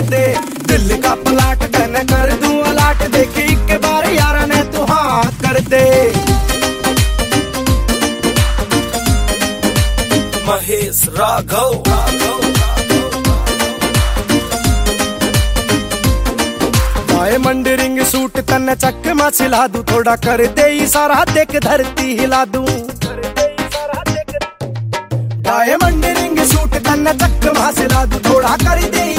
दे। दिल का प्लाट कहने कर दूं अलाट, देखी एक बार यारा ने तू हाँ कर दे। Mahesh Raghav diamond ring suit तन चक में सिला दूं, थोड़ा कर दे इशारा देख धरती हिला दूं। डायमंड रिंग सूट तन चक में सिला दूं, थोड़ा कर दे